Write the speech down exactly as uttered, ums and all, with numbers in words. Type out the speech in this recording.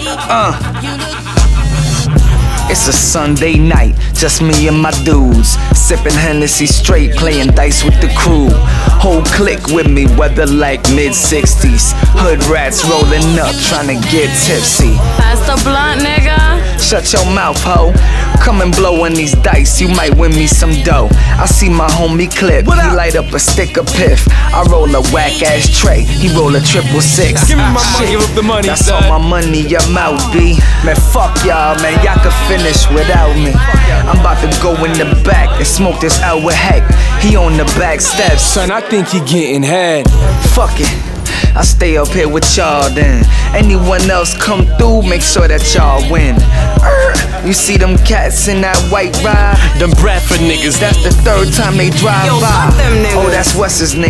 Uh. It's a Sunday night, just me and my dudes, sipping Hennessy straight, playing dice with the crew. Whole clique with me, weather like mid sixties. Hood rats rolling up, trying to get tipsy. Pass the blunt, nigga. Shut your mouth, ho. Come and blow on these dice, you might win me some dough. I see my homie Clip, he light up a stick of piff. I roll a whack ass tray, he roll a triple six. Give me my money, give up the money. That's all my money, your mouth be. Man, fuck y'all, man, y'all can finish without me. I'm about to go in the back and smoke this out with Heck. He on the back steps. Son, I think he getting head. Fuck it, I stay up here with y'all then. Anyone else come through, make sure that y'all win. Er, you see them cats in that white ride? Them Bradford niggas. That's the third time they drive Yo, by. fuck them niggas. Oh, that's what's his name.